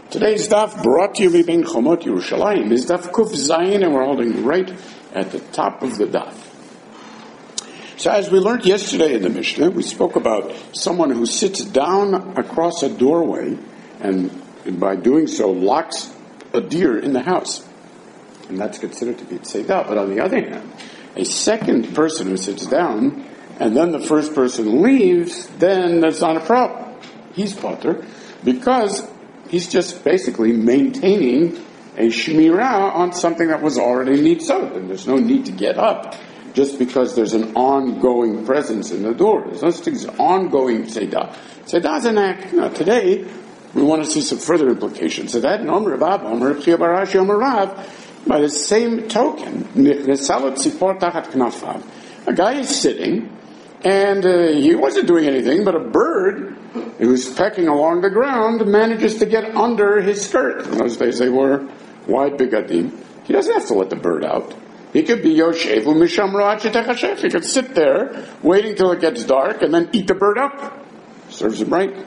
Today's daf brought to you by Ben Chomot Yerushalayim is daf Kuf Zayin, and we're holding right at the top of the daf. So as we learned yesterday in the Mishnah, we spoke about someone who sits down across a doorway and by doing so locks a deer in the house. And that's considered to be tzeidah. But on the other hand, a second person who sits down and then the first person leaves, then that's not a problem. He's potter because he's just basically maintaining a shmirah on something that was already nitzot, and there's no need to get up just because there's an ongoing presence in the door. There's no such thing as ongoing tzeidah. Tzeidah is an act. Now, today, we want to see some further implications of that. By the same token, a guy is sitting, and he wasn't doing anything, but a bird who was pecking along the ground manages to get under his skirt. In those days, they wore wide bigadim. He doesn't have to let the bird out. He could be Yoshev u'mishamro ad shetechashech. He could sit there, waiting till it gets dark, and then eat the bird up. Serves him right.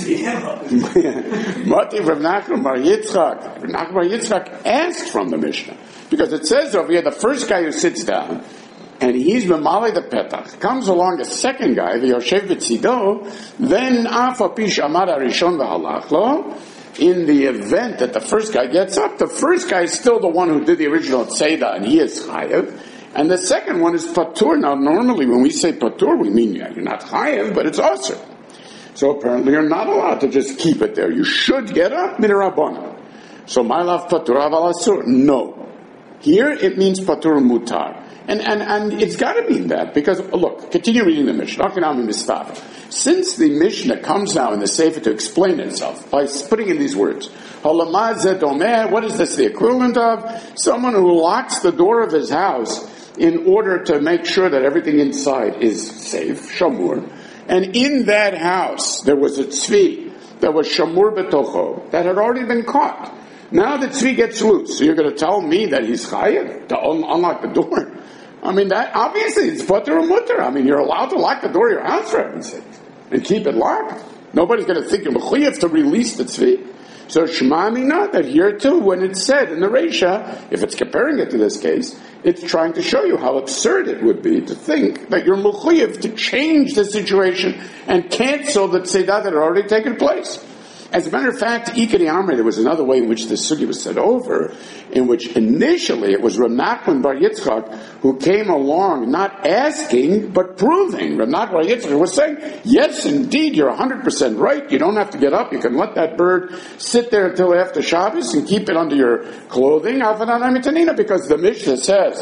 Mati Rav Nachman bar Yitzchak. Rav Nachman bar Yitzchak asked from the Mishnah, because it says over here, the first guy who sits down, and he's memale the petach. Comes along a second guy, the Yoshev B'tzido, then afa pish amar harishon v'halach lo. In the event that the first guy gets up, the first guy is still the one who did the original tzeidah, and he is chayev. And the second one is patur. Now, normally when we say patur, we mean you're not chayev, but it's also. So apparently you're not allowed to just keep it there. You should get up, midrabanan. So my love patur aval asur. No. Here it means patur mutar. And it's got to mean that, because, look, continue reading the Mishnah. Since the Mishnah comes now in the Sefer to explain itself by putting in these words, what is this the equivalent of? Someone who locks the door of his house in order to make sure that everything inside is safe, shamur. And in that house, there was a tzvi that was shamur betocho, that had already been caught. Now the tzvi gets loose. So you're going to tell me that he's chayav to unlock the door? I mean, that obviously it's patur mutar. I mean, you're allowed to lock the door of your house, for heaven's sake, and keep it locked. Nobody's going to think you're mechuyev to release the tzvi. So shema mina, that here too, when it's said in the Reisha, if it's comparing it to this case, it's trying to show you how absurd it would be to think that you're mechuyev to change the situation and cancel the tzeidah that had already taken place. As a matter of fact, Ikari Amri, there was another way in which the sugi was said over, in which initially it was Rav Nachman bar Yitzchak who came along not asking, but proving. Rav Nachman bar Yitzchak was saying, yes, indeed, you're 100% right. You don't have to get up. You can let that bird sit there until after Shabbos and keep it under your clothing. Because the Mishnah says,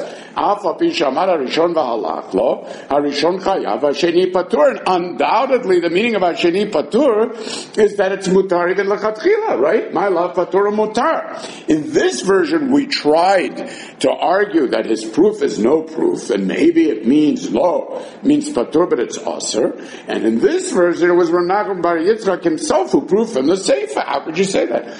and undoubtedly the meaning of Hasheni Patur is that it's mutar even l'chatchila, right? My love patur mutar. In this version, we tried to argue that his proof is no proof, and maybe it means lo, means patur, but it's aser. And in this version, it was Rav Nachman bar Yitzchak himself who proved from the Sefer. How could you say that?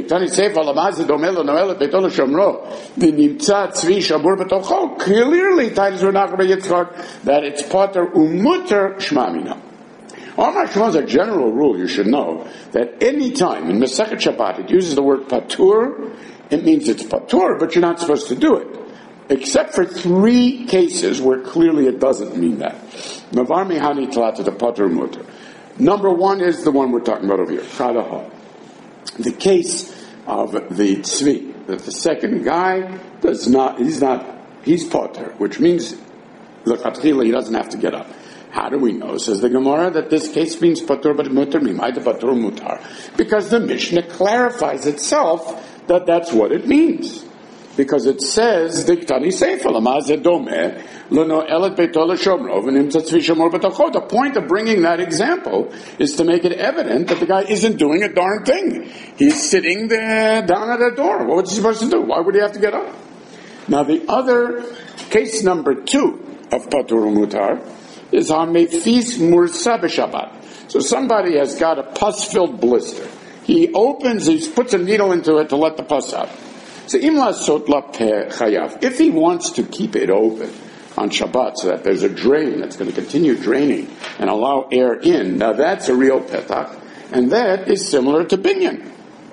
Clearly, times Rav Nachman bar Yitzchak that it's patur umutar shmamina. As a general rule, you should know that any time in Masechet Shabbat it uses the word patur, it means it's patur, but you're not supposed to do it. Except for 3 cases where clearly it doesn't mean that. Navar mehani talata the patur mutar. Number 1 is the one we're talking about over here, Kadaha. The case of the tzvi, that the second guy he's patur, which means l'chatchila he doesn't have to get up. How do we know, says the Gemara, that this case means patur but mutar mimayda patur mutar? Because the Mishnah clarifies itself that that's what it means. Because it says, Diktani Sefer, Lamazeh Domeh, Leno Elet Beito L'Shomrov, and Imtzat Tzvi Shomor B'Tocho. The point of bringing that example is to make it evident that the guy isn't doing a darn thing. He's sitting there down at a door. What's he supposed to do? Why would he have to get up? Now the other, case number 2 of patur mutar, is on Mefis Mursa b'Shabbat. So somebody has got a pus-filled blister. He puts a needle into it to let the pus out. So imla sotla chayav. If he wants to keep it open on Shabbat so that there's a drain that's going to continue draining and allow air in, now that's a real petach, and that is similar to binyan.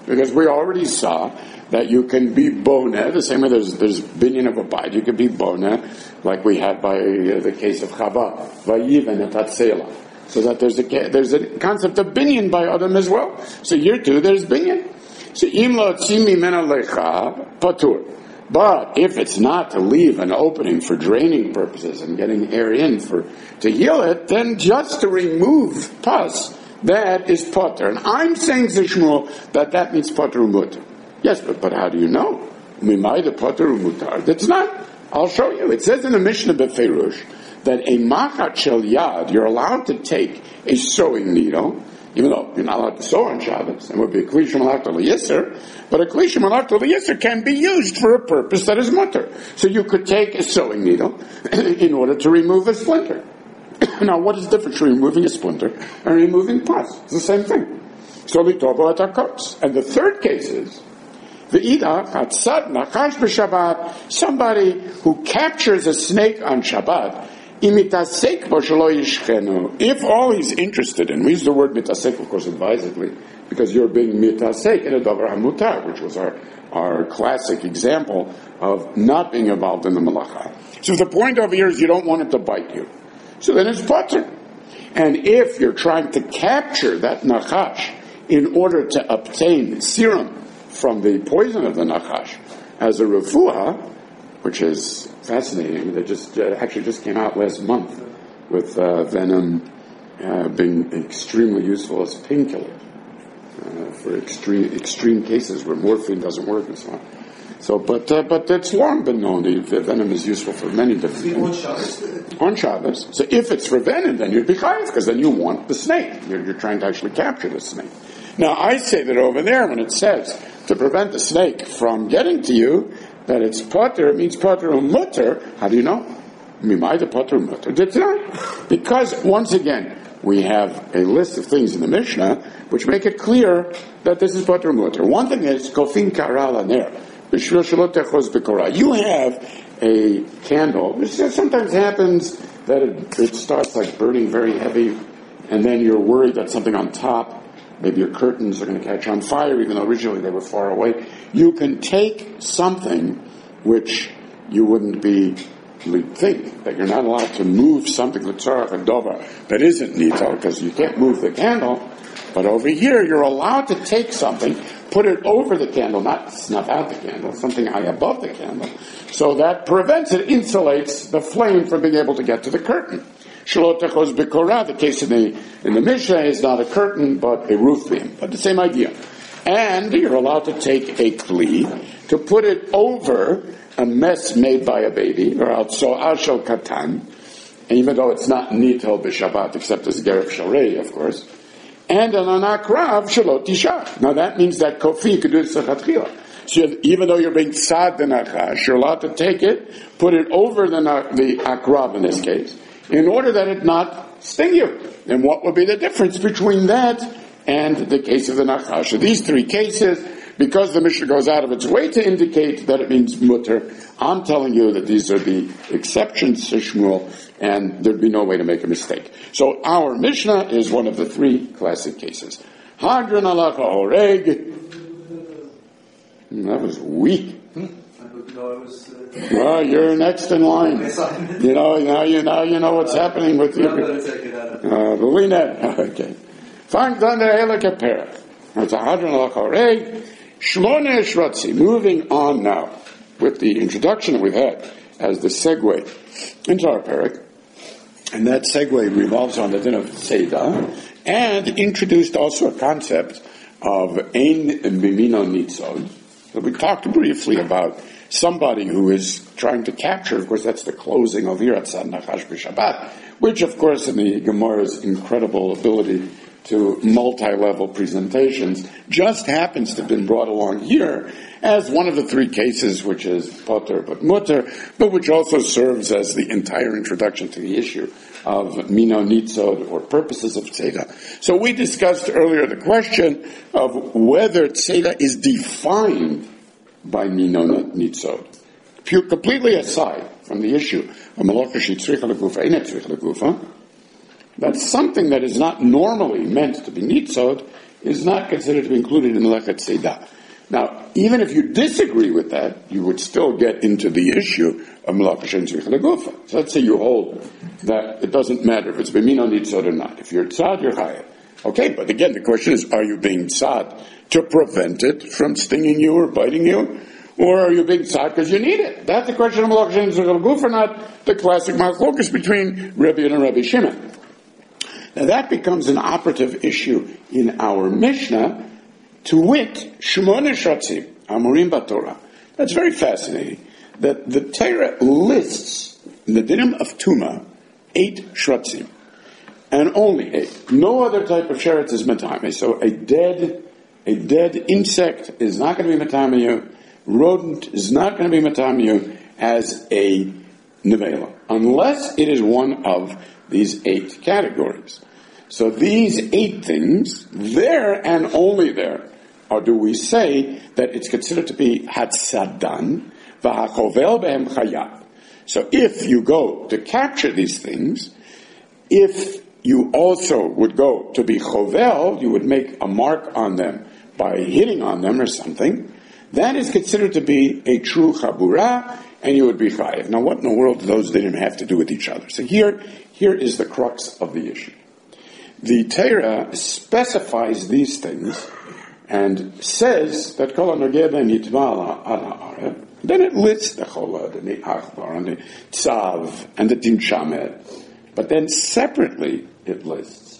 Because we already saw that you can be bona, the same way there's binyan of abide, you can be bona, like we had by the case of Chava, vayiven et hatzela. So that there's a concept of binyan by Adam as well. So here too, there's binyan. So im lo tzim mimena lecha patur. But if it's not to leave an opening for draining purposes and getting air in to heal it, then just to remove pus, that is potter. And I'm saying, Zishmul, that means potter umutar. Yes, but how do you know? Mimayda potter umutar. That's not. I'll show you. It says in the Mishnah Beferush that a machat shel yad, you're allowed to take a sewing needle, even though you're not allowed to sew on Shabbos, and would be a kli shemalach l'yisr, but a kli shemalach l'yisr can be used for a purpose that is mutter. So you could take a sewing needle in order to remove a splinter. Now, what is the difference between removing a splinter and removing pus? It's the same thing. So litobo et hakos. And the third case is v'ida chatzad nachash b'Shabbat, somebody who captures a snake on Shabbat. If all he's interested in, we use the word mitasek, of course, advisedly, because you're being mitasek in a davar hamutar, which was our classic example of not being involved in the malacha. So the point over here is you don't want it to bite you. So then it's potter. And if you're trying to capture that nachash in order to obtain serum from the poison of the nachash as a refuah, which is fascinating. They just came out last month with venom being extremely useful as a painkiller for extreme cases where morphine doesn't work and so on. So, but it's long been known that venom is useful for many different things. On Shabbos. So if it's for venom, then you'd be chayav, because then you want the snake. You're trying to actually capture the snake. Now, I say that over there, when it says to prevent the snake from getting to you, that it's potter, it means potter umutar. How do you know? Mimayda potter umutar. Because, once again, we have a list of things in the Mishnah which make it clear that this is potter umutar. One thing is, kofin kara laner. You have a candle, which sometimes happens that it starts like burning very heavy, and then you're worried that something on top, maybe your curtains are going to catch on fire, even though originally they were far away. You can take something which you wouldn't think that you're not allowed to move something l'tzarach hadova that isn't nito, because you can't move the candle. But over here, you're allowed to take something, put it over the candle, not snuff out the candle, something high above the candle, so that prevents it, insulates the flame from being able to get to the curtain. Shalot techos b'korah, the case in the Mishnah is not a curtain, but a roof beam. But the same idea. And you're allowed to take a kli, to put it over a mess made by a baby, or also ashel katan, even though it's not nito b'Shabbat, except as geref sharei, of course. And an anakrav shalot tishach. Now that means that kofi, you could do it sechatchila. So even though you're being tzad the nachash, you're allowed to take it, put it over the akrav in this case, in order that it not sting you. And what would be the difference between that and the case of the nachash? So these three cases, because the Mishnah goes out of its way to indicate that it means mutter, I'm telling you that these are the exceptions to Shmuel, and there'd be no way to make a mistake. So our Mishnah is one of the three classic cases. Hadran alacha oreg. That was weak. Well, you're next in line. You know what's happening with you. Okay. Fine, done the Elika Perek. It's a Hadran alacha oreg. Shlone Shratzi. Moving on now with the introduction that we've had as the segue into our parak, and that segue revolves on the din of Seder, and introduced also a concept of Ein Bimino Nitzod. So we talked briefly about somebody who is trying to capture, of course that's the closing of Yiratzad Nachash B'Shabbat, which of course in the Gemara's incredible ability to multi-level presentations just happens to have been brought along here as one of the three cases, which is potter but mutter, but which also serves as the entire introduction to the issue of mino nitzod, or purposes of tzeda. So we discussed earlier the question of whether tzeda is defined by mino nitzod. Completely aside from the issue of malacha she'tzricha l'gufa, einet tzricha l'gufa, that something that is not normally meant to be nitzod is not considered to be included in Lechet Seidah. Now, even if you disagree with that, you would still get into the issue of Melach Hashem Tzrich Legufa. So let's say you hold that it doesn't matter if it's B'mino Nitzot or not. If you're Tzad, you're Chayav. Okay, but again, the question is, are you being Tzad to prevent it from stinging you or biting you? Or are you being Tzad because you need it? That's the question of Melach Hashem Tzrich Legufa, not the classic machlokus between Rebbe and Rabbi Shimon. Now that becomes an operative issue in our Mishnah, to wit, Shmona Shratzim, Amurim Batorah. That's very fascinating, that the Torah lists in the dinim of Tuma 8 Shratzim, and only 8. No other type of sheretz is matame. So a dead insect is not going to be matame you, rodent is not going to be matame you as a nevela, unless it is one of these 8 categories. So these 8 things, there and only there, or do we say that it's considered to be hatzadan, v'hachovel behem chayav. So if you go to capture these things, if you also would go to be chovel, you would make a mark on them by hitting on them or something, that is considered to be a true chabura, and you would be chayav. Now what in the world do those didn't have to do with each other? So here is the crux of the issue. The Torah specifies these things and says that kol hanogeh ben yitma al ha'arev. Then it lists the cholad and the achbar and the tzav and the din shamed. But then separately it lists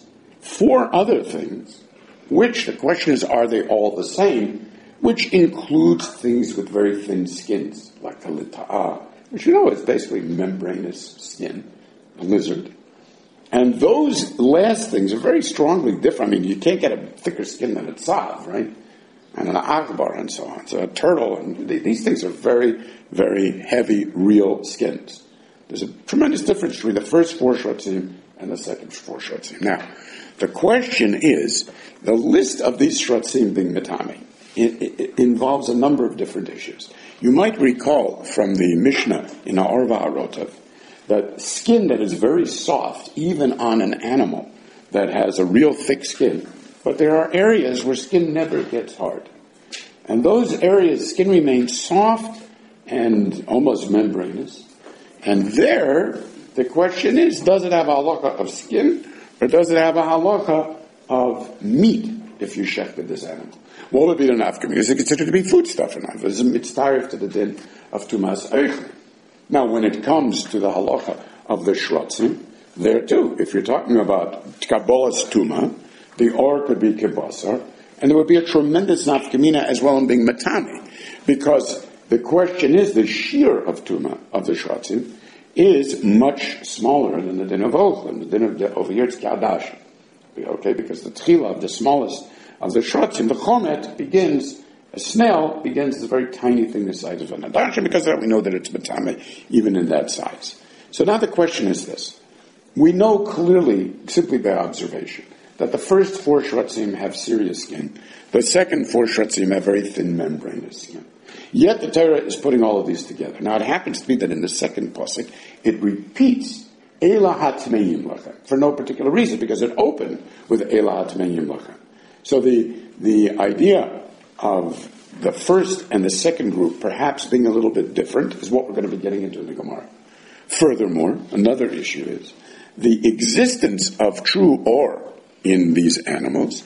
4 other things, which the question is, are they all the same? Which includes things with very thin skins, like the lita'ah, which you know is basically membranous skin, a lizard. And those last things are very strongly different. I mean, you can't get a thicker skin than a tzav, right? And an akbar and so on. So a turtle, and these things are very, very heavy, real skins. There's a tremendous difference between the first 4 shratzim and the second 4 shratzim. Now, the question is, the list of these shratzim being matame, it involves a number of different issues. You might recall from the Mishnah in Arva Harotav, that skin that is very soft, even on an animal that has a real thick skin, but there are areas where skin never gets hard. And those areas, skin remains soft and almost membranous. And there, the question is, does it have a halacha of skin, or does it have a halacha of meat if you shechted this animal? What would be the nafka? Is it considered to be foodstuff or not? It's mitzvah to the din of tumas eichel. Now, when it comes to the halacha of the shratzim, there too, if you're talking about kabbalas tuma, the or could be kibasar, and there would be a tremendous nafkamina as well in being matami, because the question is, the shear of tuma, of the shratzim, is much smaller than the din of ochel. The din of over here it's kadash. Okay, because the tchila of the smallest of the shratzim, the chomet, begins. A snail begins as a very tiny thing the size of an adasha, because we know that it's matame even in that size. So now the question is this. We know clearly, simply by observation, that the first 4 shratzim have serious skin. The second 4 shratzim have very thin membranous skin. Yet the Torah is putting all of these together. Now it happens to be that in the second pasuk, it repeats Eila hatmeim lachem for no particular reason, because it opened with Eila hatmeim lachem. So the idea of the first and the second group perhaps being a little bit different is what we're going to be getting into in the Gemara. Furthermore, another issue is the existence of true or in these animals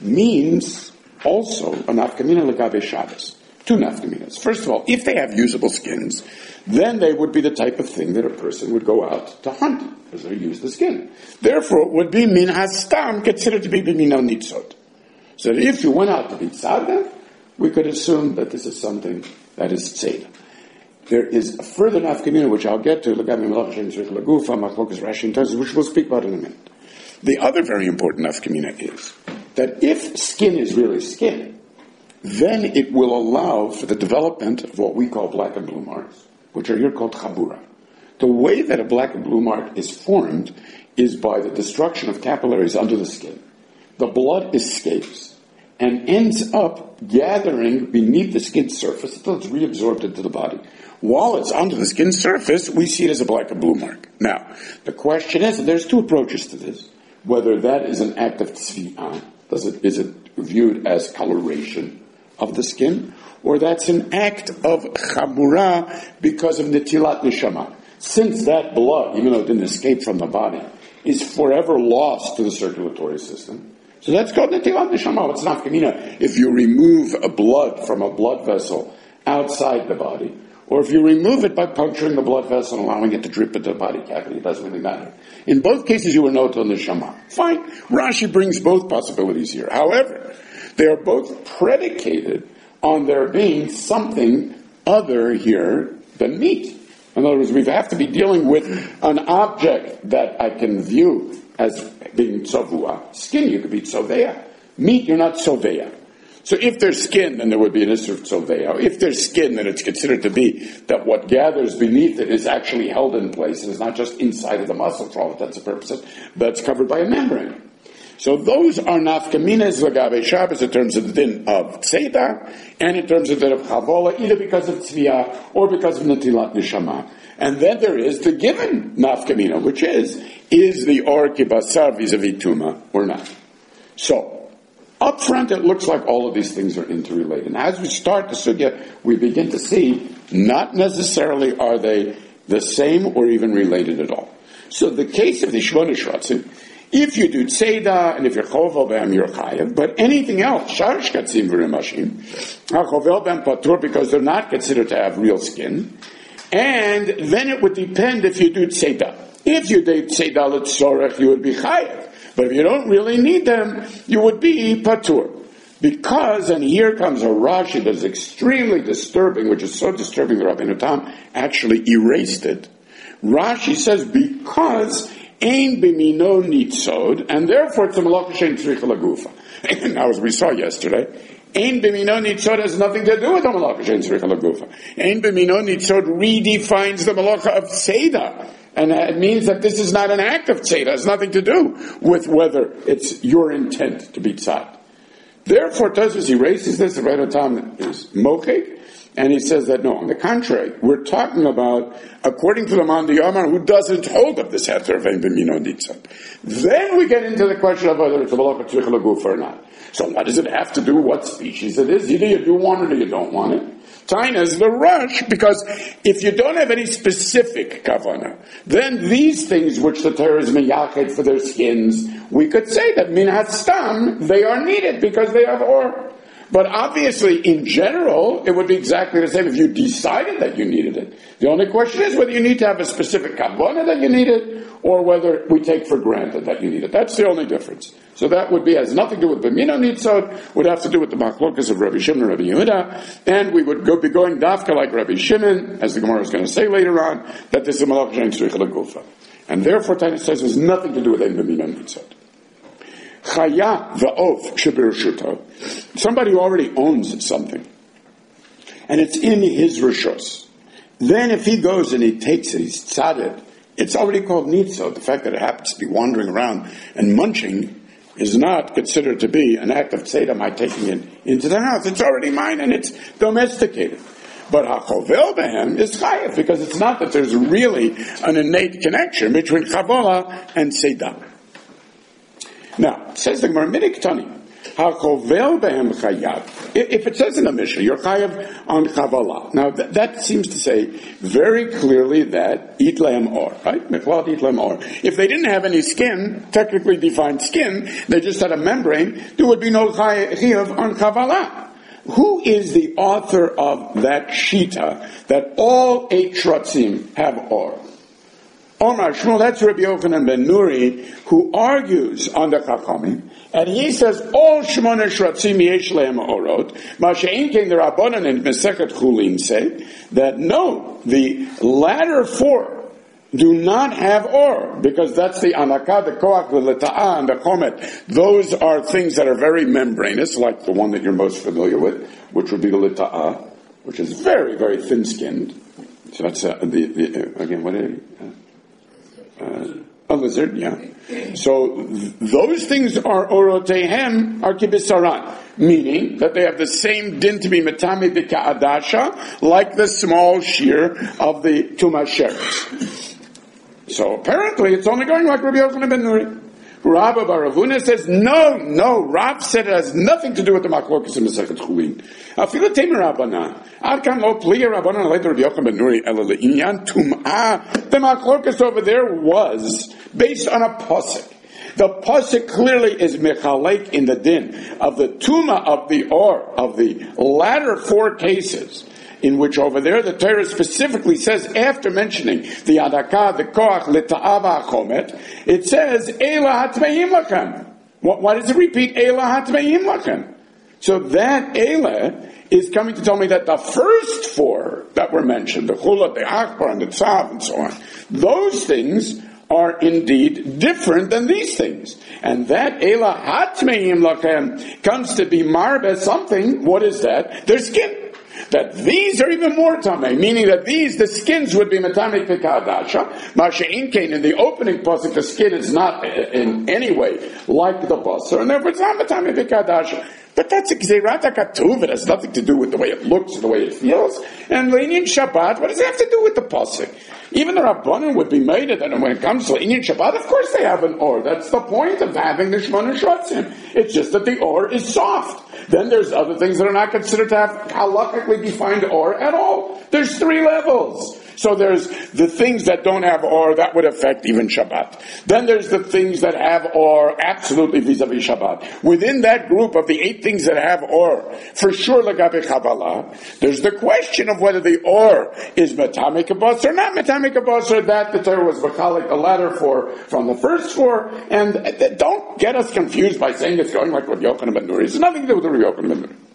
means also a nafkamina legabe Shabbos. 2 nafkaminas. First of all, if they have usable skins, then they would be the type of thing that a person would go out to hunt, because they use the skin. Therefore, it would be min hastam, considered to be b'mino nitzot. So that if you went out to be tzaddik, we could assume that this is something that is tzeda. There is a further nafkamina, which I'll get to, which we'll speak about in a minute. The other very important nafkamina is that if skin is really skin, then it will allow for the development of what we call black and blue marks, which are here called chabura. The way that a black and blue mark is formed is by the destruction of capillaries under the skin. The blood escapes and ends up gathering beneath the skin surface until it's reabsorbed into the body. While it's under the skin surface, we see it as a black and blue mark. Now, the question is, and there's 2 approaches to this, whether that is an act of tzvi'ah, is it viewed as coloration of the skin, or that's an act of chabura because of netilat neshama. Since that blood, even though it didn't escape from the body, is forever lost to the circulatory system. So that's called netilat neshama. It's nafkamina if you remove a blood from a blood vessel outside the body, or if you remove it by puncturing the blood vessel and allowing it to drip into the body cavity. It doesn't really matter. In both cases, you were notal neshama. Fine. Rashi brings both possibilities here. However, they are both predicated on there being something other here than meat. In other words, we have to be dealing with an object that I can view as being tzavua. Skin, you could be tzoveya. Meat, you're not tzoveya. So if there's skin, then there would be an issue of tzoveya. If there's skin, then it's considered to be that what gathers beneath it is actually held in place and is not just inside of the muscle for all intents and purposes, but it's covered by a membrane. So those are nafkaminas lagabe Shabbos in terms of the din of tzeda and in terms of the din of chavola, either because of tzviyah or because of netilat neshama. And then there is the given nafkamina, which is the or kibasar vis-a-vis tuma or not? So, up front it looks like all of these things are interrelated. And as we start the sugya, we begin to see not necessarily are they the same or even related at all. So the case of the Shmona Shratzim, if you do tzeda, and if you're chovel b'hem, you're chayev, but anything else, shar shkatzim v'rimashim, chovel b'hem patur, because they're not considered to have real skin, and then it would depend if you do tzeda. If you do tzeda l'tzorech, you would be chayev, but if you don't really need them, you would be patur. Because, and here comes a Rashi that is extremely disturbing, which is so disturbing that Rabbeinu Tam actually erased it. Rashi says, because ein b'mino nitzod, and therefore it's a malacha shein tzricha lagufa. Now, as we saw yesterday, ein b'mino nitzod has nothing to do with the malacha shein tzricha lagufa. Ein b'mino nitzod redefines the malacha of tzeda, and it means that this is not an act of tzeda. It has nothing to do with whether it's your intent to be tzad. Therefore, Tosfos erases this. The Rebbe Tam is mochik, and he says that no, on the contrary, we're talking about, according to the Man Yamar, who doesn't hold up this heter of ein b'mino nitzod. Then we get into the question of whether it's a malacha tzricha lagufa or not. So what does it have to do with what species it is? Either you do want it or you don't want it. Taina is the rush, because if you don't have any specific kavanah, then these things which the Torah is meyached for their skins, we could say that min hatstam, they are needed because they have or. But obviously, in general, it would be exactly the same if you decided that you needed it. The only question is whether you need to have a specific kavanah that you need it, or whether we take for granted that you need it. That's the only difference. So that would be, has nothing to do with b'mino nitzod, would have to do with the machlokas of Rabbi Shimon and Rabbi Yehuda, and we would be going dafka like Rabbi Shimon, as the Gemara is going to say later on, that this is a malacha shein tzricha lagufa. And therefore, Taina says there's nothing to do with ein b'mino nitzod. Chaya va'of shebirshuto. Somebody who already owns something, and it's in his rishos. Then if he goes and he takes it, he's tzaded, it's already called nitzod. The fact that it happens to be wandering around and munching is not considered to be an act of tzedah, my taking it into the house. It's already mine and it's domesticated. But hachovel behem is chayev, because it's not that there's really an innate connection between chavola and tzedah. Now, says the Gemara, minik tani, hachovel behem chayav. If it says in the Mishnah, you're chayav on chavola. Now, that seems to say very clearly that eat lehem or, right? Mechlal eat lehem or. If they didn't have any skin, technically defined skin, they just had a membrane, there would be no chayav on chavola. Who is the author of that shita that all 8 shratzim have or? Omar Shmuel, that's Rabbi Yochanan ben Nuri, who argues on the Chachamim, and he says all Shmona Shratzim yesh lehem orot. Masha'in came the Rabbanan and Mesechet Chulin say that no, the latter 4 do not have or, because that's the anakah, the koach, the leta'ah, and the chomet. Those are things that are very membranous, like the one that you're most familiar with, which would be the leta'ah, which is very, very thin-skinned. So that's again, what is it? A lizard, yeah. So those things are orotehem are kibisaran, meaning that they have the same din to be metame b'ka'adasha, like the small shear of the tumasheres. So apparently it's only going like Rabbi Yochanan ben Nuri, Rabba bar Ravuna says, no, Rav said it has nothing to do with the Machlokas in Masechet Chulin. Afilu Temer Rabbanan. Adkan lo pliya Rabbanan later Rabbi Yochanan ben Nuri ela le'inyan tum'ah. The Machlokas over there was based on a pasuk. The pasuk clearly is mechalek in the din of the tuma of the or of the latter four cases, in which over there the Torah specifically says, after mentioning the adaka, the koach, l'ta'ava chomet, it says, Eila hatmeim lachem. Why does it repeat, Eila hatmeim lachem? So that Eila is coming to tell me that the first four that were mentioned, the chula, the achbar, and the tzav, and so on, those things are indeed different than these things. And that Eila hatmeim lachem comes to be marbe something. What is that? Their skin. That these are even more tamei, meaning that these, the skins would be metamei pekadasha. Masha inkein, in the opening pasuk, the skin is not in any way like the basar, and therefore it's not metamei pekadasha. But that's a gzeirat hakatuv. It has nothing to do with the way it looks, the way it feels. And leinin Shabbat, what does it have to do with the pasuk? Even the Rabbanan would be made it, and when it comes to leinin Shabbat, of course they have an or. That's the point of having the Shmona Shratzim. It's just that the or is soft. Then there's other things that are not considered to have halakhically defined or at all. There's three levels. So there's the things that don't have or, that would affect even Shabbat. Then there's the things that have or absolutely vis-a-vis Shabbat. Within that group of the 8 things that have or, for sure lagabe Kabbalah, there's the question of whether the or is metame kabos or not metame kabos, or that the Torah was vakalik the latter for from the first 4. And don't get us confused by saying it's going like with Yochanan ben Nuri. It's nothing to do with Yochanan ben Nuri.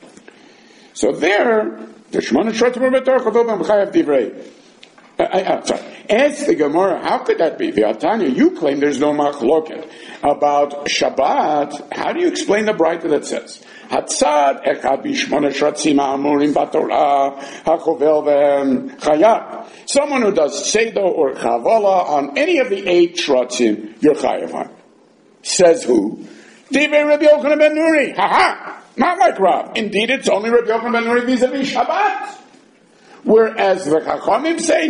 So there, the Shemona Shratzim Betor Chavil Ben B'chayav Divrei. Sorry. Ask the Gemara, how could that be? V'atanya, you claim there's no machloket about Shabbat. How do you explain the Braita that says Hatzad echad b'shmona shratzim ha'amurim b'Torah hachovel v'chayav? Someone who does Seder or Chavala on any of the 8 shratzim, you're chayav on. Says who? Divrei Rabbi Yochanan ben Nuri. Ha ha! Not like Rav. Indeed, it's only Rabbi Yochanan ben Nuri vis-a-vis Shabbat. Whereas the Chachamim say,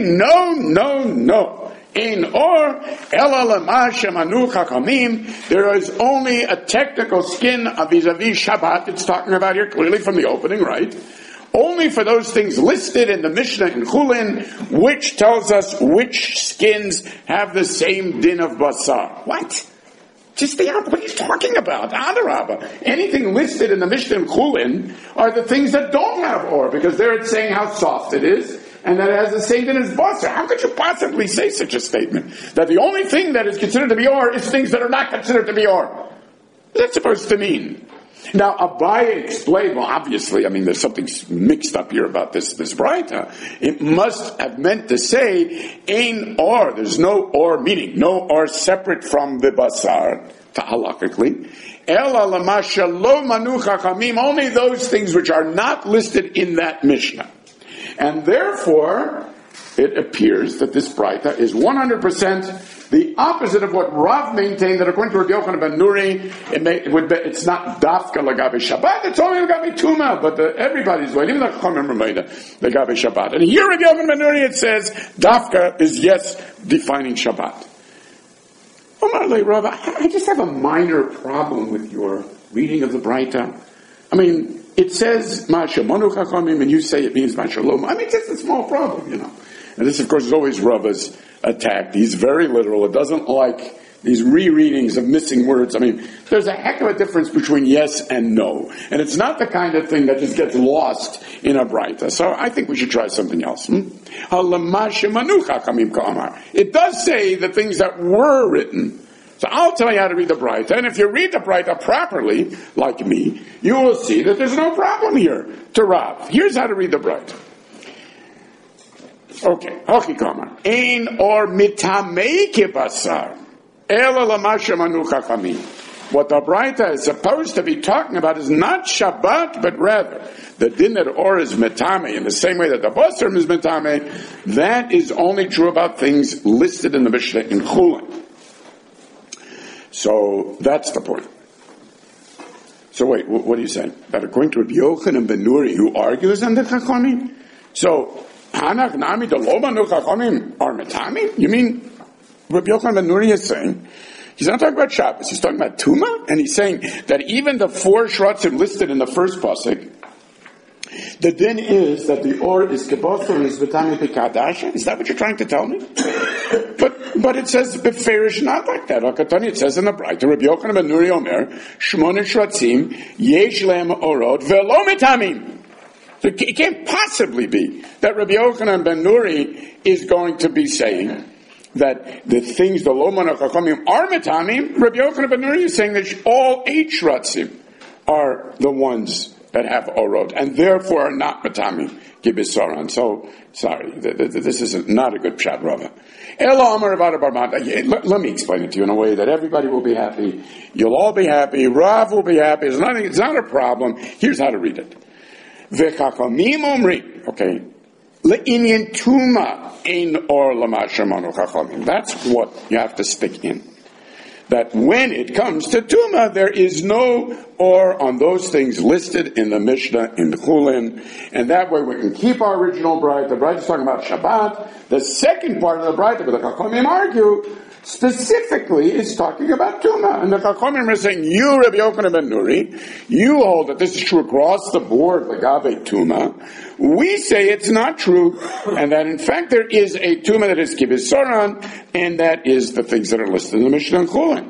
no. In or, ela lema shemanu Chachamim, there is only a technical skin of vis-a-vis Shabbat. It's talking about here clearly from the opening, right? Only for those things listed in the Mishnah in Chulin, which tells us which skins have the same din of basar. What? Just the opposite. What are you talking about? Adarabba. Anything listed in the Mishnah and Chulin are the things that don't have or, because there it's saying how soft it is, and that it has the same thing as basar. How could you possibly say such a statement? That the only thing that is considered to be or is things that are not considered to be or. What's that supposed to mean? Now, Abaye explained, well, obviously, there's something mixed up here about this Braita. It must have meant to say, ein or, there's no or, meaning no or separate from the basar, halachically. Ela lamasha lo manu chachamim, only those things which are not listed in that Mishnah. And therefore, it appears that this Braita is 100% the opposite of what Rav maintained, that according to Rabbi Yochanan ben Nuri, it's not dafka lagabe Shabbat, it's only lagabe Tuma, but everybody's way, even the Chachamim remain lagabe Shabbat. And here Rabbi Yochanan ben Nuri, it says, dafka is yes, defining Shabbat. Omar le Rav, I just have a minor problem with your reading of the Braita. It says, Ma shemonu Chachamim, and you say it means Ma shalom. It's just a small problem, And this, of course, is always Rava's attack. He's very literal. It doesn't like these rereadings of missing words. There's a heck of a difference between yes and no. And it's not the kind of thing that just gets lost in a Braita. So I think we should try something else. It does say the things that were written. So I'll tell you how to read the Braita. And if you read the Braita properly, like me, you will see that there's no problem here to Rav. Here's how to read the Braita. Okay, Hochi Kamar. Ein or mitamei kibasar. Ela lamasha manu chachamim. What the Braita is supposed to be talking about is not Shabbat, but rather the din that or is metame, in the same way that the basar is metame. That is only true about things listed in the Mishnah in Chulin. So that's the point. So wait, what are you saying? That according to Rabbi Yochanan ben Nuri, who argues on the Chachamim, so Hanach Nami the Lomanu Chachamim are metami? You mean Rabbi Yochanan ben Nuri is saying He's not talking about Shabbos. He's talking about Tuma, and he's saying that even the 4 shratzim listed in the first pasuk, the din is that the or is kebosor and is v'tami pikadasha. Is that what you're trying to tell me? But it says beferish not like that. It says in the Braita, Rabbi Yochanan ben Nuri Omer, Shmona shratzim yesh lehem orot velo mitamim. So it can't possibly be that Rabbi Yochanan ben Nuri is going to be saying that the things the Loman of Chachamim are mitamim. Rabbi Yochanan ben Nuri is saying that all 8 shratzim are the ones that have orot, and therefore are not matamim kibisaran. So, sorry, this is not a good pshat, Rava. Let me explain it to you in a way that everybody will be happy. You'll all be happy. Rav will be happy. It's not a problem. Here's how to read it. V'chachamim omri. Okay. Le'inyan tuma ein or l'mashamanu chachamim. That's what you have to stick in. That when it comes to Tuma, there is no or on those things listed in the Mishnah, in the Chulin, and that way we can keep our original Braita. The Braita is talking about Shabbat. The second part of the Braita, where the Chachamim argue, specifically is talking about Tuma. And the Chachamim are saying, you, Rabbi Yochanan ben Nuri, you hold that this is true across the board, L'gavei Tuma. We say it's not true, and that in fact there is a Tuma that is Kibisaran, and that is the things that are listed in the Mishnah and Chulin.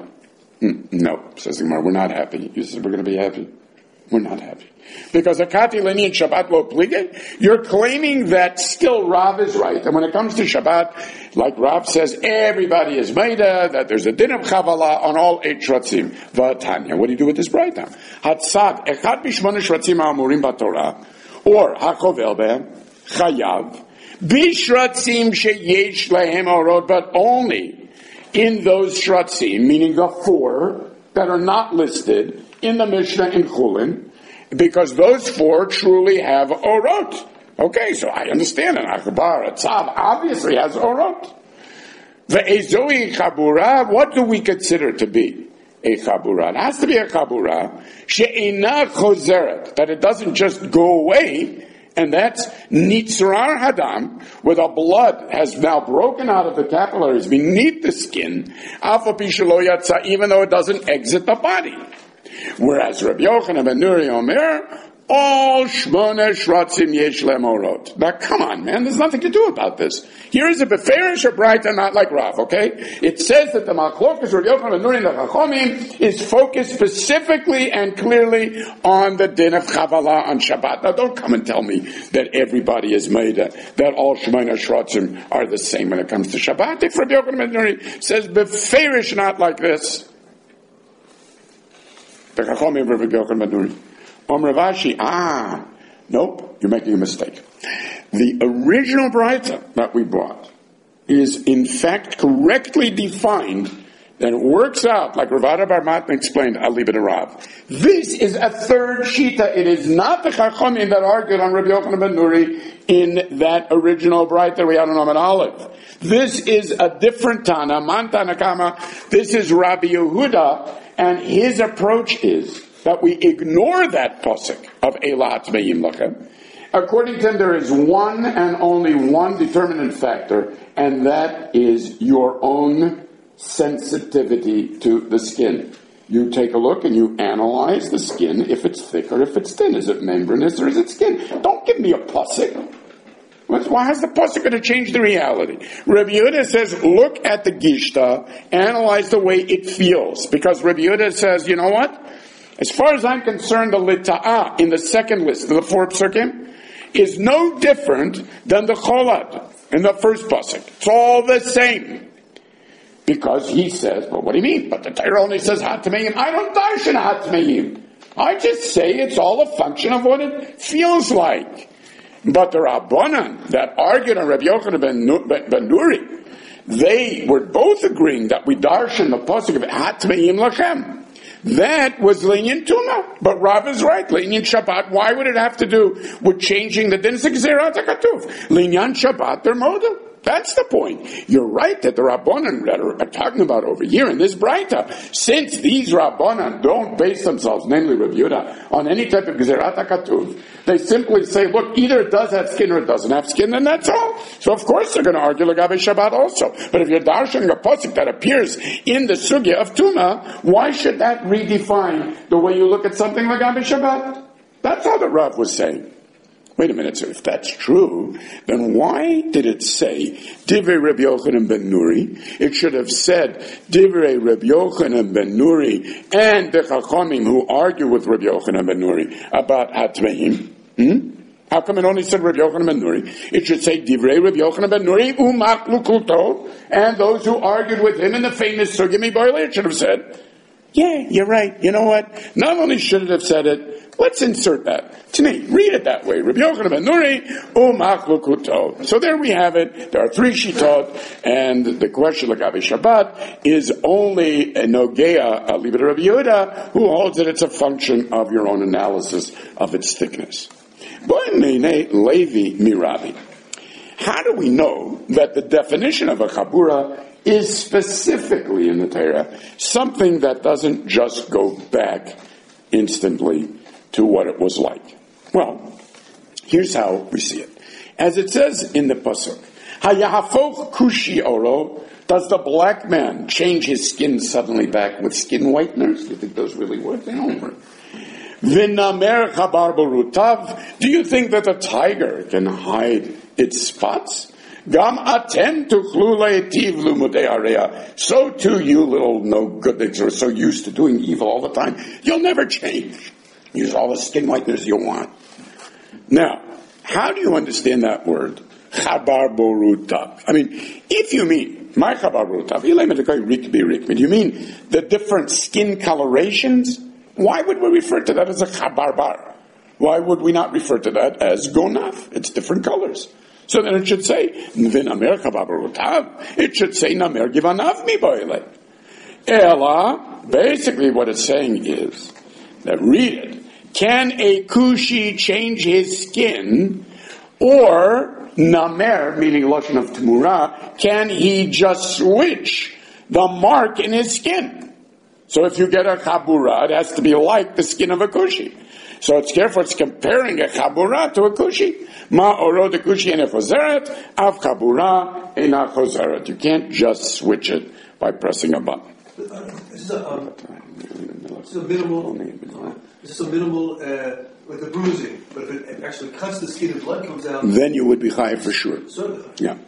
No, says the Gemara, we're not happy. You said we're going to be happy. We're not happy. Because Akati Leni and Shabbat lo plige, you're claiming that still Rav is right. And when it comes to Shabbat, like Rav says, everybody is Maida, that there's a din of Chavala on all 8 shratzim. V'tanya, what do you do with this Braita? Hatzad, echad b'shmona shratzim ha'amurim b'Torah, or hachovel behem, chayav, b'shratzim sheyesh lehem orot, but only in those shratzim, meaning the 4 that are not listed in the Mishnah in Chulin, because those 4 truly have orot. Okay, so I understand it. Achabar, Tzav obviously has orot. The Ezoi Chabura, what do we consider to be a Chabura? It has to be a Chabura, she'ena chozeret, that it doesn't just go away, and that's Nitzrar Hadam, where the blood has now broken out of the capillaries beneath the skin, Alpha Pishalo Yatsa, even though it doesn't exit the body. Whereas Rabbi Yochanan ben Nuri Omer, all Shmona Shratzim Yesh Lehem Orot. Now come on, man, there's nothing to do about this. Here is a Beferish or Braita, not like Rav, okay? It says that the Machlokas Rabbi Yochanan ben Nuri and the Chachamim is focused specifically and clearly on the din of Chavala on Shabbat. Now don't come and tell me that everybody is made, that all Shmona Shratzim are the same when it comes to Shabbat. If Rabbi Yochanan ben Nuri says Beferish not like this, the Chachamim of Rabbi Yochanan ben Nuri. Ravashi, nope, you're making a mistake. The original Braita that we brought is in fact correctly defined, and it works out, like Ravada Bar Matna explained, I'll leave it to Rav. This is a third Shita. It is not the Chachamim that argued on Rabbi Yochanan ben Nuri in that original Braita we had on Amud Aleph. This is a different Tana, Manta Nakama. This is Rabbi Yehuda, and his approach is that we ignore that pasuk of Eila Hatmeim Lachem. According to him, there is one and only one determinant factor, and that is your own sensitivity to the skin. You take a look and you analyze the skin, if it's thick or if it's thin. Is it membranous or is it skin? Don't give me a pasuk. Why is the pasuk going to change the reality? Rabbi Yehuda says, look at the Gishta, analyze the way it feels. Because Rabbi Yehuda says, you know what? As far as I'm concerned, the Lita'ah in the second list of the 4 psukim is no different than the Cholad in the first pasuk. It's all the same. Because he says, well, what do you mean? But the Torah only says Hatmeim. I don't darshan Hatmeim. I just say it's all a function of what it feels like. But the Rabbanan that argued on Rabbi Yochanan ben Nuri, they were both agreeing that we darshan the pasuk of Hatmeim Lachem. That was Linyan Tuma. But Rav is right. Linyan Shabbat, why would it have to do with changing the din? Linyan Shabbat, they're modal. That's the point. You're right that the Rabbanan that are talking about over here in this Braita, since these Rabbanan don't base themselves, namely Rav Yehuda, on any type of Gezerat HaKatuv, they simply say, look, either it does have skin or it doesn't have skin, and that's all. So of course they're going to argue L'Gabe Shabbat also. But if you're darshaning a pasuk that appears in the sugya of Tuma, why should that redefine the way you look at something L'Gabe Shabbat? That's all that Rav was saying. Wait a minute, so if that's true, then why did it say Divrei Rabbi Yochanan ben Nuri? It should have said Divrei Rabbi Yochanan ben Nuri and the Chachamim who argue with Rabbi Yochanan ben Nuri about Hatmeim. How come it only said Rabbi Yochanan ben Nuri? It should say Divrei Rabbi Yochanan ben Nuri u'mak lukulto, and those who argued with him in the famous Sugya Miboile. It should have said, yeah, you're right. You know what? Not only should it have said it, let's insert that. To me, read it that way. Rabbi Yochanan ben Nuri, u'mak lukuto. So there we have it. There are three shitot, and the question L'Gabe Shabbat is only a nogea, a libet Rabbi Yehuda, who holds that it's a function of your own analysis of its thickness. Levi mirabi. How do we know that the definition of a chabura is specifically in the Torah something that doesn't just go back instantly to what it was like? Well, here's how we see it. As it says in the pasuk, Hayahafoch kushi oro, does the black man change his skin suddenly back with skin whiteners? Do you think those really work? They don't work. V'namer chabar borutav, do you think that the tiger can hide its spots? Gam atem tuchlu le'etiv lumudei areya. So too you little no-goodniks are so used to doing evil all the time. You'll never change. Use all the skin whiteners you want. Now, how do you understand that word? Chabar borutav. I mean, if you mean, my chabar borutav, you mean the different skin colorations? Why would we refer to that as a chabarbar? Why would we not refer to that as gonaf? It's different colors. So then it should say, V'namer chabar borutav. It should say, Namer givanav miboile. Ela, basically what it's saying is, that read it, can a kushi change his skin, or namer, meaning lashon of temura, can he just switch the mark in his skin? So if you get a chabura, it has to be like the skin of a kushi. So it's therefore it's comparing a chabura to a kushi. Ma oro de kushi ene chozeret, av chabura ena chozeret. You can't just switch it by pressing a button. This is a minimal, like the bruising, but if it actually cuts the skin and blood comes out, then you would be chayav for sure. Yeah.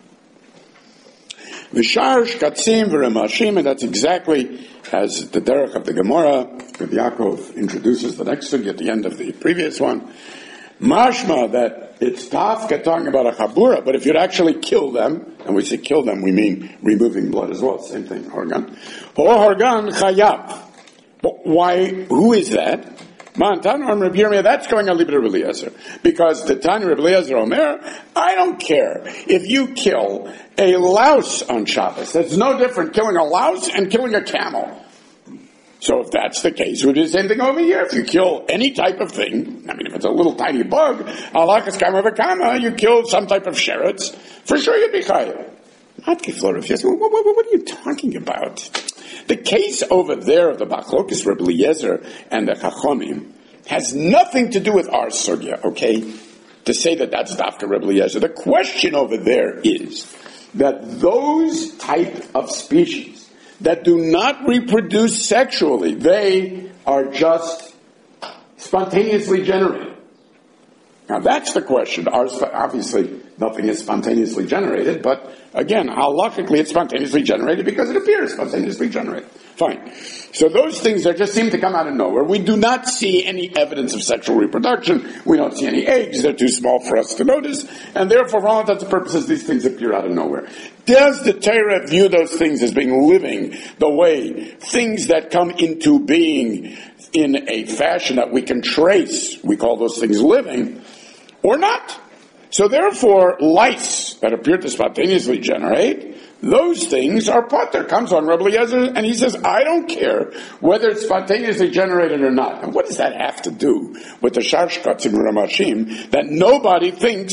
V'shar shkatzim v'remashim, and that's exactly as the derech of the Gemara, with Yaakov introduces the next sugya at the end of the previous one. Mashma, that it's tafka talking about a chabura, but if you'd actually kill them, and we say kill them, we mean removing blood as well, same thing, horgan. Ho horgan chayav. But why, who is that? That's going on Libet Rabbi Eliezer. Because the Tanya Rabbi Eliezer Omer, I don't care if you kill a louse on Shabbos. That's no different killing a louse and killing a camel. So if that's the case, we do the same thing over here. If you kill any type of thing, I mean, if it's a little tiny bug, alakas kama v'kama, you kill some type of sheretz, for sure you'd be chayav. Not kiflor. What are you talking about? The case over there of the Bachlokas Rabbi Eliezer and the Chachamim has nothing to do with our sugya, okay? To say that that's Dafka Rabbi Eliezer. The question over there is that those type of species that do not reproduce sexually, they are just spontaneously generated. Now that's the question. Ours, obviously, nothing is spontaneously generated, but again, halakhically it's spontaneously generated because it appears spontaneously generated. Fine. So those things that just seem to come out of nowhere. We do not see any evidence of sexual reproduction. We don't see any eggs. They're too small for us to notice. And therefore, for all intents and purposes, these things appear out of nowhere. Does the Torah view those things as being living the way things that come into being in a fashion that we can trace, we call those things living, or not? So therefore, lice that appear to spontaneously generate, those things are pater. Comes on Rabbi Eliezer and he says, I don't care whether it's spontaneously generated or not. And what does that have to do with the Shar Shkatzim Ramashim that nobody thinks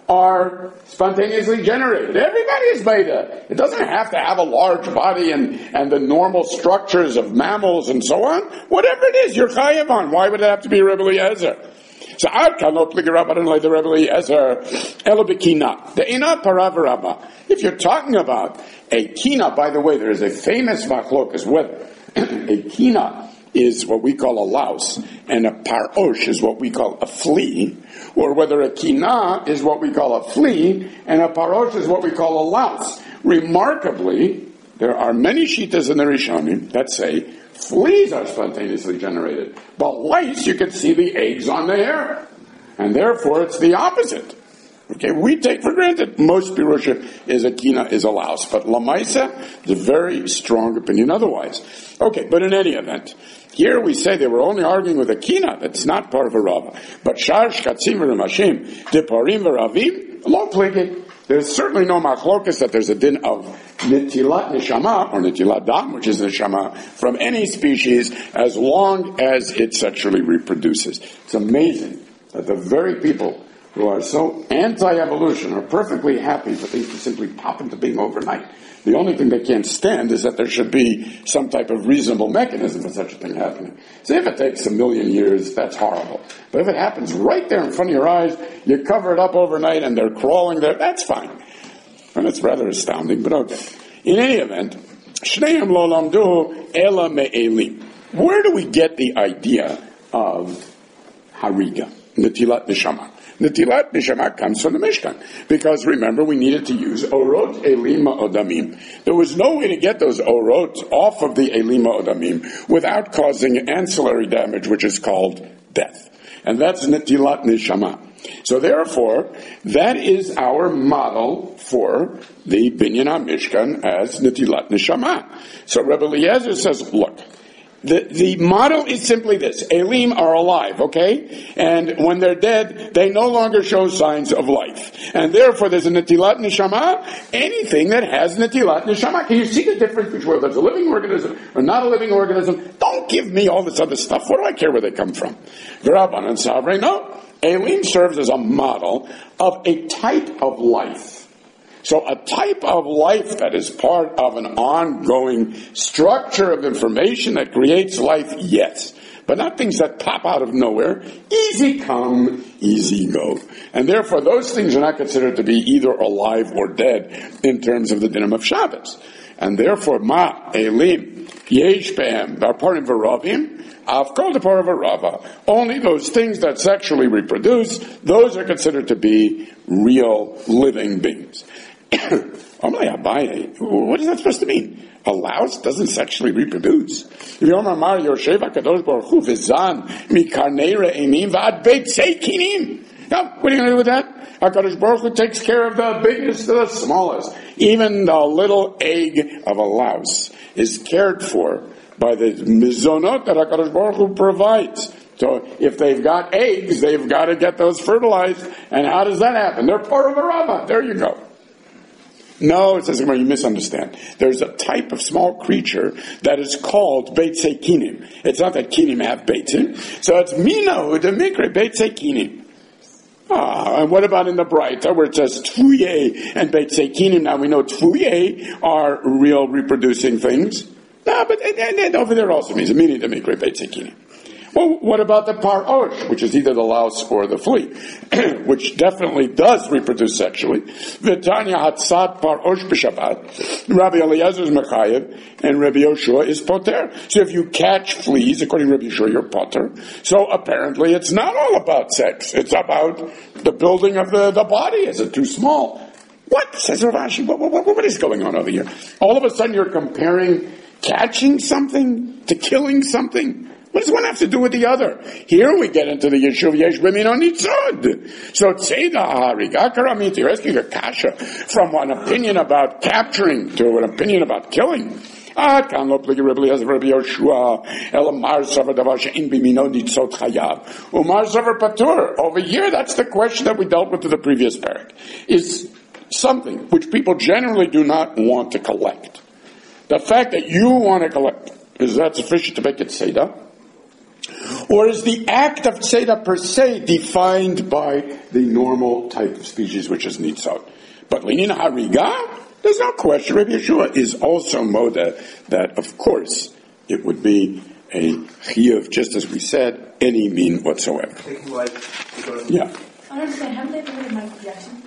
are spontaneously generated. Everybody is beta. It doesn't have to have a large body and the normal structures of mammals and so on. Whatever it is, you're chayav on. Why would it have to be Rebbe Eliezer? So ad kanot l'gerabbanan like the Rebbe Eliezer elo b'kina. The ina parav rabba. If you're talking about a kina, by the way, there is a famous machlokas whether a kina is what we call a louse and a parosh is what we call a flea, or whether a kina is what we call a flea and a parosh is what we call a louse. Remarkably, there are many shittas in the Rishonim that say fleas are spontaneously generated, but lice, you can see the eggs on the hair, and therefore it's the opposite. Okay, we take for granted most pirusha is a kina, is a louse, but lamaisa is a very strong opinion otherwise. Okay, but in any event, here we say they were only arguing with a kina that's not part of a rava, but shar shkatzim v'ramashim deparim v'ravim lo pligi. There's certainly no machlokas that there's a din of nitilat neshama or nitilat dam, which is neshama from any species as long as it sexually reproduces. It's amazing that the very people who are so anti-evolution are perfectly happy for things to simply pop into being overnight. The only thing they can't stand is that there should be some type of reasonable mechanism for such a thing happening. So if it takes 1,000,000 years, that's horrible. But if it happens right there in front of your eyes, you cover it up overnight and they're crawling there, that's fine. And it's rather astounding, but okay. In any event, Shneim lo lamdu ela me'elim. Where do we get the idea of hariga, netilat neshama? Netilat neshama comes from the Mishkan. Because remember, we needed to use orot elima odamim. There was no way to get those orot off of the elima odamim without causing ancillary damage, which is called death. And that's netilat neshama. So therefore, that is our model for the Binyan HaMishkan as netilat neshama. So Rebbe Eliezer says, look, the model is simply this. Elim are alive, okay? And when they're dead, they no longer show signs of life. And therefore, there's a netilat neshama, anything that has netilat neshama. Can you see the difference between whether it's a living organism or not a living organism? Don't give me all this other stuff. What do I care where they come from? V'Rabbanan Savrei, no. Elim serves as a model of a type of life. So a type of life that is part of an ongoing structure of information that creates life, yes. But not things that pop out of nowhere. Easy come, easy go. And therefore those things are not considered to be either alive or dead in terms of the dinim of Shabbos. And therefore, ma, elim, yesh behem, barparim v'ravim, I've called the part of a rava. Only those things that sexually reproduce, those are considered to be real living beings. What is that supposed to mean? A louse doesn't sexually reproduce. Now, what are you going to do with that? HaKadosh Baruch Hu takes care of the biggest to the smallest. Even the little egg of a louse is cared for by the mizonot that HaKadosh Baruch Hu provides. So if they've got eggs, they've got to get those fertilized. And how does that happen? They're part of a rava. There you go. No, it says, you misunderstand. There's a type of small creature that is called beitzei kinim. It's not that kinim have beitzim. So it's minahu de mikre beitzei kinim. And what about in the Braita where it says tfuye and beitzei kinim? Now we know tfuye are real reproducing things. No, but and over there also means meaning de mikre beitzei kinim. Well, what about the parosh, which is either the louse or the flea, which definitely does reproduce sexually? V'tanya hatzat parosh b'Shabbat. Rabbi Eliezer is mechayev, and Rabbi Yoshua is poter. So if you catch fleas, according to Rabbi Yoshua, you're poter. So apparently it's not all about sex. It's about the building of the body. Is it too small? What? Says Rav Ashi, what is going on over here? All of a sudden you're comparing catching something to killing something? What does one have to do with the other? Here we get into the Yeshuv Yesh B'Mino Nitzod. So Tzeda Hariga Karamit, you're asking a kasha from an opinion about capturing to an opinion about killing. Over here, that's the question that we dealt with in the previous parak. Is something which people generally do not want to collect. The fact that you want to collect, is that sufficient to make it Seder? Or is the act of tzeda per se defined by the normal type of species, which is nitzot? But linyan hariga, there's no question. Rabbi Yeshua is also moda that, of course, it would be a chiyuv, just as we said, any mean whatsoever. Yeah. I don't understand. Haven't they ever heard of Michael Jackson?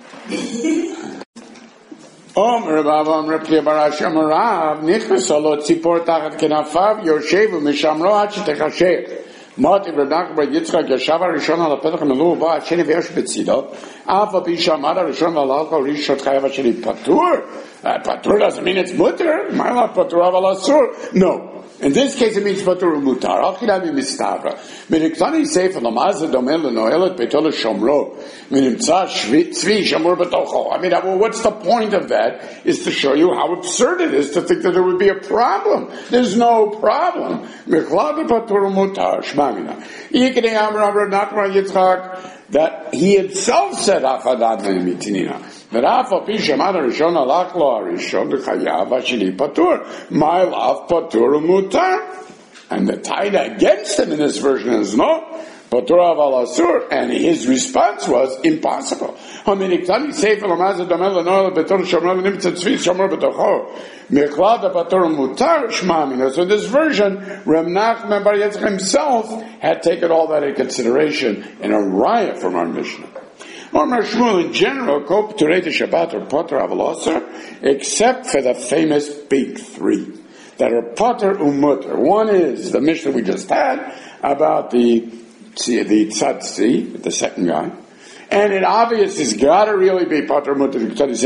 Rav Pia Barash Amarav Nichnas Alot Tzipor Tachat Kenafav Yoshevu Mishamro Ad Shetechashech Mati V'Nach Bar Yitzchak Yashav HaRishon Al HaPetach Melu Ba Asheni V'Yosh B'Tzido Av Pi Shamad HaRishon Al Alcha Rishot Chayav Asheni Patur. Patur doesn't mean it's mutter. Ma'ala Patur Aval Asur. No. In this case, it means patur umutar. Al chilavi mistavra. Miniktani seif lamazah domel lenoelet betol shomro. Minimtza tzvi shomor betocho. I mean, well, what's the point of that? Is to show you how absurd it is to think that there would be a problem. There's no problem. Michlavi patur umutar. Shmamina. Yikidei amra Nachman Yitzchak, that he himself said achadad v'mitinina. But afal pi shemad harishon alach lo harishon l'chayav hashini patur. My love patur umutar. And the taida against him in this version is no. Patur aval asur. And his response was impossible. Haminiktani sefer lamazah domel l'noel betor shomro l'nimtzat tzvi shomro betocho. Mechlada patur umutar shmamina. So this version, Reb Nachman Bar Yitzchak himself had taken all that into consideration in a raya from our Mishnah. Omar Shmuel in general, Kol P'turei Shabbat or Potter Aval Asur, except for the famous big three that are Potter Umutter. One is the Mishnah we just had about the Tzadzi, the second guy. And it obviously has got to really be Potter Umutter.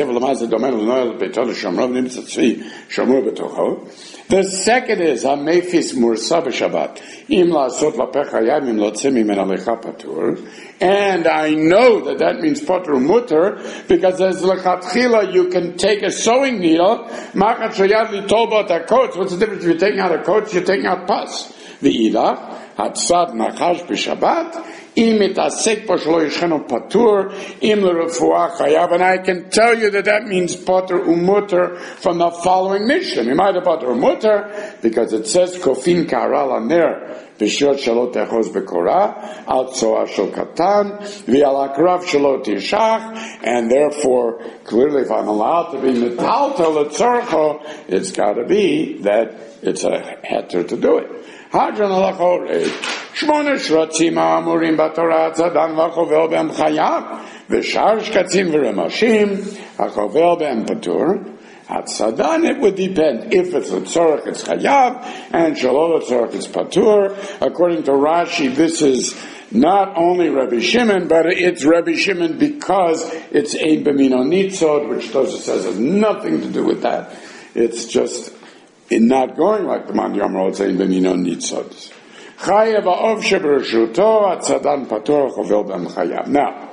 The second is Hamefis Mursa b'Shabbat. Im la'asot lapecha yam im lotzim min alecha patur. And I know that means Potter Mutter, because as lechatchila you can take a sewing needle, machat shayad litol b'ot hakotz. What's the difference if you're taking out a coat, you're taking out pus? V'ilach, hatzad nachash b'Shabbat, im itasek po shelo yishchenu patur, im l'refuah chayav. And I can tell you that means Potter Umutter from the following Mishnah. You might have Potter Umutter, because it says, Kofin kara laner, b'shot shelo techos b'korah, al tzoah shel katan, v'al akrav shelo tishach, and therefore, clearly if I'm allowed to be metaltel letzorcho, it's got to be that it's a heter to do it. Hadran alachorei, shmona shratzim ha'amurim b'torah tzadan v'chovel b'em chayav, v'shar shkatzim v'remashim, ha'chovel b'em patur. At Sadan, it would depend. If it's a tzorach, it's chayav, and shalol tzorach, it's patur. According to Rashi, this is not only Rabbi Shimon, but it's Rabbi Shimon because it's ein b'mino nitzod, which Tosha says has nothing to do with that. It's just in not going like the Man Yomro, it's ein b'mino nitzod. Chayav ha'ov sheberashuto, at Sadan patur, chovel b'em chayav. Now,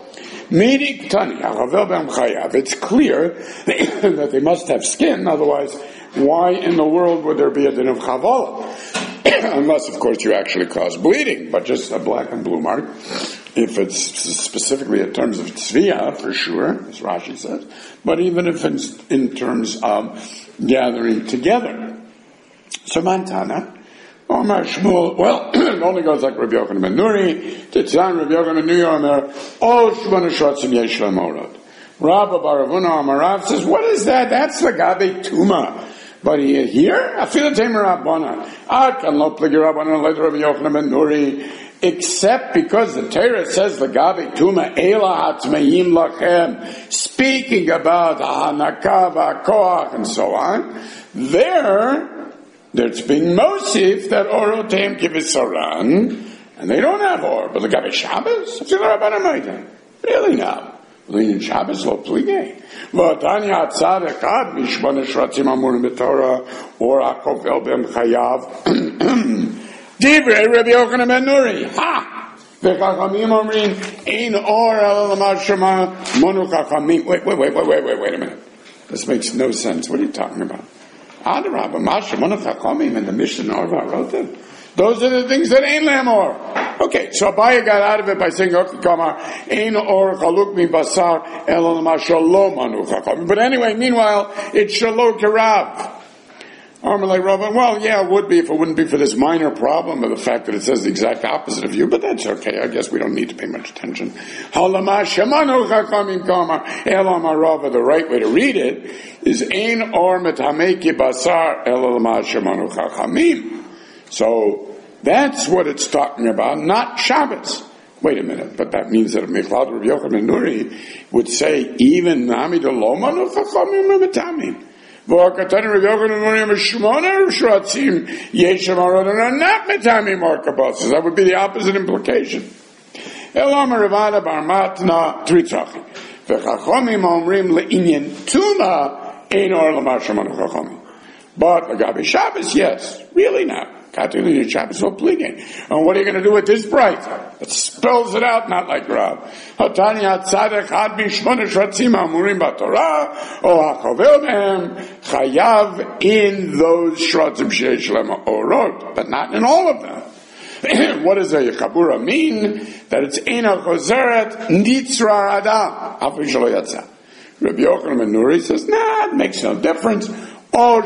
it's clear that they must have skin, otherwise, why in the world would there be a din of chavala? Unless, of course, you actually cause bleeding, but just a black and blue mark. If it's specifically in terms of tzviya, for sure, as Rashi says, but even if it's in terms of gathering together. So Montana, Omar Shmuel, well, it only goes like Rabbi Yochanan ben Nuri, Titzan Rabbi Yochanan ben Nuri, Omer, O Shmona Shratzim Yesh Lemorod. Rabbi Baravuna Amarav says, what is that? That's the Gabe Tuma. But here, Afil Tamer Rabbana, Akan Lo Pligi Rabbana, later Rabbi Yochanan ben Nuri, except because the Torah says the Gabe Tuma, Ela Hatzmeim Lachem, speaking about Hanakav, Koach, and so on, there's being Mosif that Orotem Kivisaran, and they don't have Or, but the Gabi Shabbos, really now. Lenin Shabbos lo plige. V'atanya atzad echad mishmona shratzim amurim b'Torah or akovel ben chayav. Divrei Rabbi Yochanan ben Nuri. Ha! V'chachamim omrin ein or el l'mashama monu chachamim. Wait a minute. This makes no sense. What are you talking about? Adarabah, Masha, Monachachamim, and the Mishnah Orva wrote them. Those are the things that ain't lamor. Okay, so Abaye got out of it by saying, okay, Kamar, Ein or Chaluk mi basar, Elon Masha lo Manuchachamim. But anyway, meanwhile, it's Shalom Karav. Amalei Rava, well, yeah, it would be if it wouldn't be for this minor problem of the fact that it says the exact opposite of you, but that's okay. I guess we don't need to pay much attention. Halama Shemanu Chachamim Kamar Elama Rava, the right way to read it is Ein Or Metameki Basar Elama Shemanu Chachamim. So that's what it's talking about, not Shabbos. Wait a minute, but that means that Mechlad Rabbi Yochanan Nuri would say even Nami Delomanu Chachamim Metamim. Not metamim markabos. That would be the opposite implication. Elam Ravada Bar Matna Tritzachim. V'chachomim omrim le'inyan tuma ein or l'mashemanu chachomim. But Agabi Shabbos, yes, really not. Katilin Shabbos no pligin. And what are you going to do with this bright? It spells it out, not like Rav. Hatanya tzadek had b'shmona shratzim amurim b'Torah o hachovel mehem chayav in those shratzim sheish lema orot, but not in all of them. What does a chabura mean? That it's ena chozeret nitzra adam afi shelo yatsa. Rabbi Yochanan ben Nuri says, nah, it makes no difference. Now,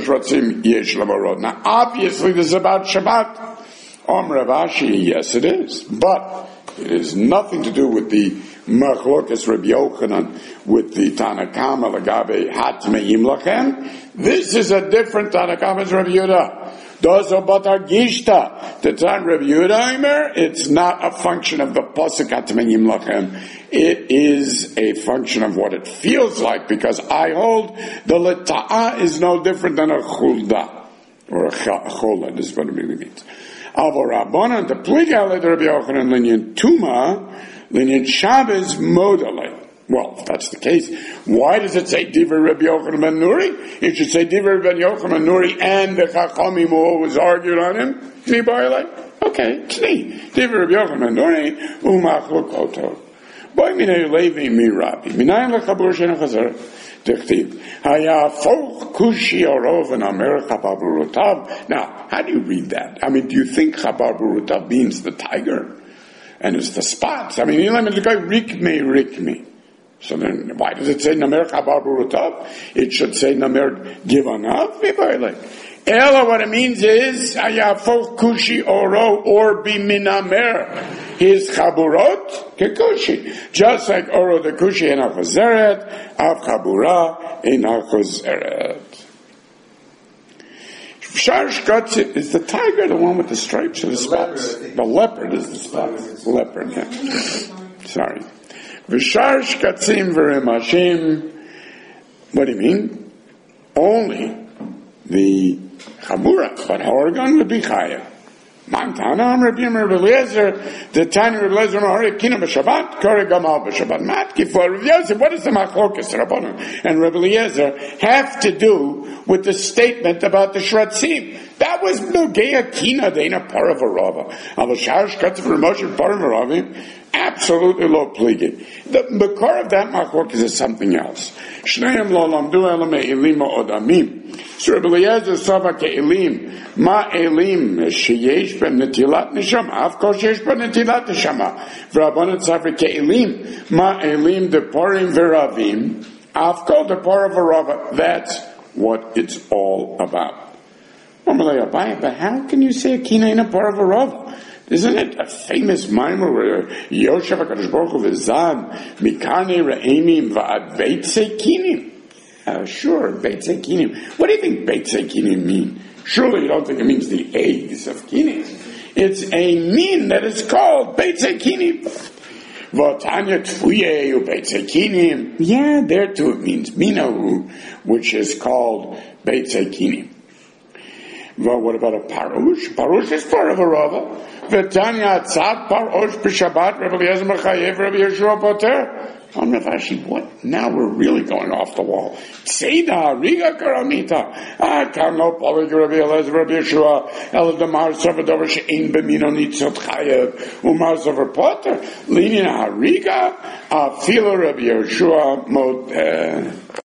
obviously, this is about Shabbat. Rav Ashi, yes, it is. But it has nothing to do with the Machlokas Rabbi Yochanan, with the Tanakama, Lagabe, Hatmeim Lachem. This is a different Tanakama as Rabbi Yehuda. Dozo Batar Gishta. The time Rabbi Yehuda, it's not a function of the Pasuk Hatmeim Lachem. It is a function of what it feels like, because I hold the leta'ah is no different than a chulda, or a chola, this is what it really means. Avo Rabbanan, the pliga le Rabbi Yochanan linyan tuma, linyan Shabbos modale. Well, if that's the case, why does it say Divrei Rabbi Yochanan ben Nuri? It should say Divrei Rabbi Yochanan ben Nuri and the Chachamim who always argued on him. Okay, Tzni. Divrei Rabbi Yochanan ben Nuri, umachlokoto. Boy minay levi mi rabbi. Minayin lechabur shena chazer. Dichtiv. Haya folk kushi orov and amer chabar burutav. Now, how do you read that? I mean, do you think chabar burutav means the tiger? And it's the spots? I mean, you let me go rikme. So then, why does it say namer chabar burutav? It should say namer givanav. Ella, what it means is hayafok kushi oro or biminamer. His chaburot kekushi, just like oro the kushi in achozeret, av chabura in achozeret. Sharshkatz is the tiger, the one with the stripes and the spots. The leopard is the spots. Leopard, yeah. Sorry. V'sharshkatzim v'rimashim. What do you mean? Only the Chabura, but Oregon would be Chaya. Montana, Rabbi Eliezer, the Tanya Rabbi Eliezer, Kina b'Shabbat, Kore Gamal b'Shabbat. Matki for Rabbi Eliezer, what does the Machlokas, Rabbanan, and Rabbi Eliezer have to do with the statement about the Shratzim? That was Nogea Kina, Dana Paravarava. Avashar Shkatz for Moshe Paravaravim, absolutely low pligid. The core of that Machlok is something else. Shneim lo lamdu elame elima odamim. So Rabbi Eliezer sava ke'elim. Ma elim sheyesh ben netilat neshama. Of course yesh ben netilat neshama. V'rabbanan sava ke'elim. Ma elim deporim v'ravim. Of course depor v'rava. That's what it's all about. But how can you say a kina in a par of a rava? Isn't it a famous mimer where Yoshev HaKadosh Baruch Hu v'zad mikane re'emim v'ad beitzei kinim? Sure, beitzei kinim. What do you think beitzei kinim mean? Surely you don't think it means the eggs of kinim. It's a min that is called beitzei kinim. V'tanya tfuye u beitzei kinim. Yeah, there too it means minahu, which is called beitzei kinim. Well, what about a parush? Parush is part of a rava. V'tanya tzad parush b'Shabbat Rabbi Eliezer Mechayev Rabbi Yeshua Poter. Rav Ashi, what? Now we're really going off the wall. Tzeda riga karamita. Kan lo polig Rabbi Eliezer Rabbi Yeshua el damar savadover she'ein b'mino nitzot chayev umar sover Poter. Linyan hariga afilo Rabbi Yeshua Moter.